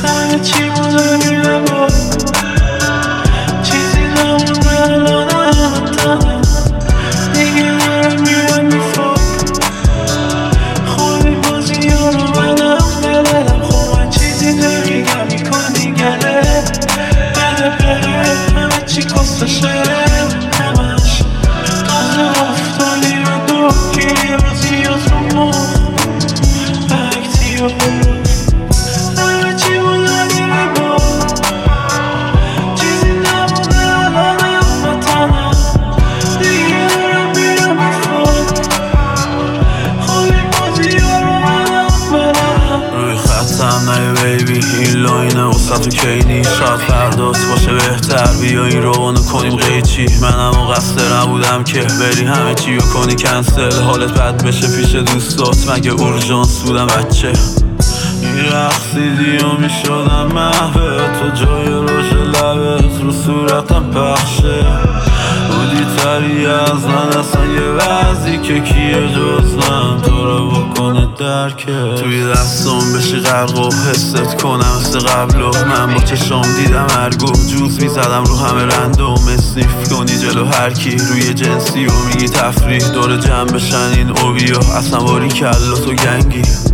همه چی داری اما چیزی نمونه الانم تنم دیگه دارم میرم میفوق خودی بازی ها رو منم بلدم خب من چیزی نمیگم میکنی گله بده بره همه چی کستشه همش تازه افتادی به دو گیری بازیات رو مخ اکتیو همه چی بودنی با چیزی نمونه الانم وطنم دیگه دارم میرم میفوق خودی بازی ها رو منم بلدم روی خطم نه بیبی این لاینه وسط تو کینی شاید فردات باشه بهتر بیا این روانو کنیم قیچی منم و قصد نبودم که بری همه چی رو کنی کنسل حالت بد بشه پیش دوستات مگه اورژانس بودم بچه میرقصیدی و میشدم محوه تو جای روش لبت رو صورتم پخشه بودی تری از من اصلا یه وضعی که کیه جز من تو رو بکنه درکه توی دستم بشی غرق و حست کنم مثل قبل و من با چشام دیدم ارگو جوز میزدم رو همه رندوم اسنیف کنی جلو هرکی روی جنسی و میگی تفریح دور جمع بشن این اوبیا اصلا باری کلا تو گنگی